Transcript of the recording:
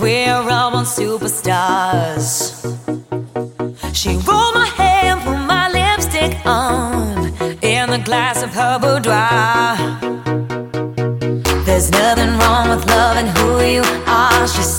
We're all on superstars. She rolled my hair and put my lipstick on in the glass of her boudoir. There's nothing wrong with loving who you are, she